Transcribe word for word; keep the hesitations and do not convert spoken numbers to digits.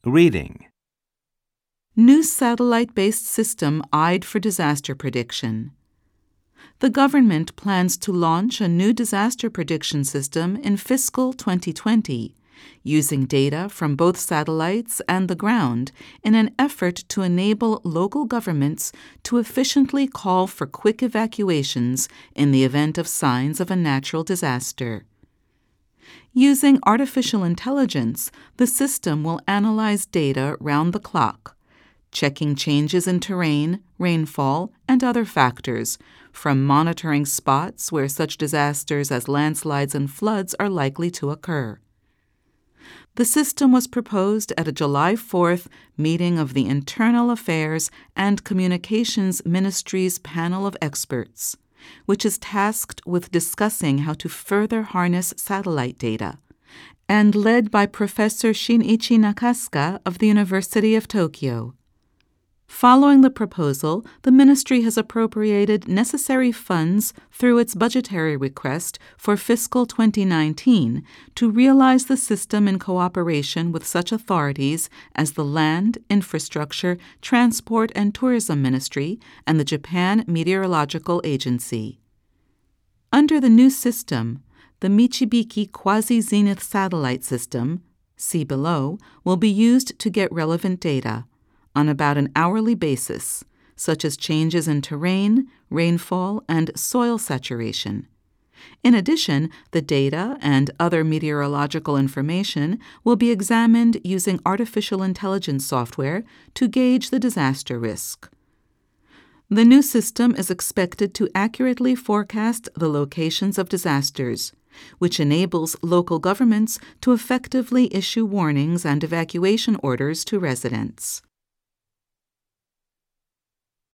Reading. New satellite-based system eyed for disaster prediction. The government plans to launch a new disaster prediction system in fiscal twenty twenty, using data from both satellites and the ground in an effort to enable local governments to efficiently call for quick evacuations in the event of signs of a natural disaster. Using artificial intelligence, the system will analyze data round the clock, checking changes in terrain, rainfall, and other factors, from monitoring spots where such disasters as landslides and floods are likely to occur. The system was proposed at a July fourth meeting of the Internal Affairs and Communications Ministry's panel of experts, which is tasked with discussing how to further harness satellite data, and led by Professor Shinichi Nakasuka of the University of Tokyo. Following the proposal, the ministry has appropriated necessary funds through its budgetary request for fiscal twenty nineteen to realize the system in cooperation with such authorities as the Land, Infrastructure, Transport and Tourism Ministry and the Japan Meteorological Agency. Under the new system, the Michibiki Quasi-Zenith Satellite System, see below, will be used to get relevant data on about an hourly basis, such as changes in terrain, rainfall, and soil saturation. In addition, the data and other meteorological information will be examined using artificial intelligence software to gauge the disaster risk. The new system is expected to accurately forecast the locations of disasters, which enables local governments to effectively issue warnings and evacuation orders to residents.